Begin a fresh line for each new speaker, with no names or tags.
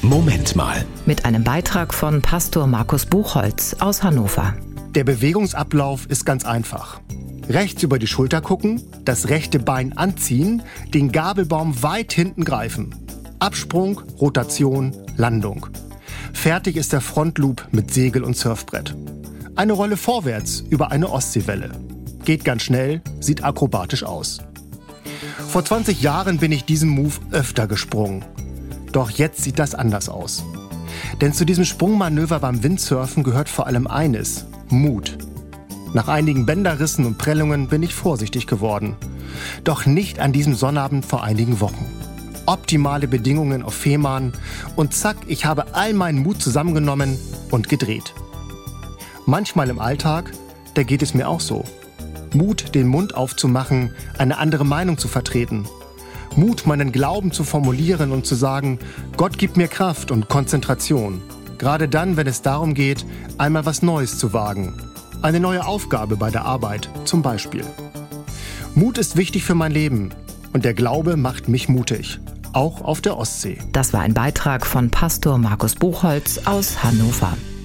Moment mal.
Mit einem Beitrag von Pastor Markus Buchholz aus Hannover.
Der Bewegungsablauf ist ganz einfach. Rechts über die Schulter gucken, das rechte Bein anziehen, den Gabelbaum weit hinten greifen. Absprung, Rotation, Landung. Fertig ist der Frontloop mit Segel und Surfbrett. Eine Rolle vorwärts über eine Ostseewelle. Geht ganz schnell, sieht akrobatisch aus. Vor 20 Jahren bin ich diesen Move öfter gesprungen. Doch jetzt sieht das anders aus. Denn zu diesem Sprungmanöver beim Windsurfen gehört vor allem eines: Mut. Nach einigen Bänderrissen und Prellungen bin ich vorsichtig geworden. Doch nicht an diesem Sonnabend vor einigen Wochen. Optimale Bedingungen auf Fehmarn und zack, ich habe all meinen Mut zusammengenommen und gedreht. Manchmal im Alltag, da geht es mir auch so. Mut, den Mund aufzumachen, eine andere Meinung zu vertreten. Mut, meinen Glauben zu formulieren und zu sagen, Gott gibt mir Kraft und Konzentration. Gerade dann, wenn es darum geht, einmal was Neues zu wagen. Eine neue Aufgabe bei der Arbeit zum Beispiel. Mut ist wichtig für mein Leben und der Glaube macht mich mutig. Auch auf der Ostsee.
Das war ein Beitrag von Pastor Markus Buchholz aus Hannover.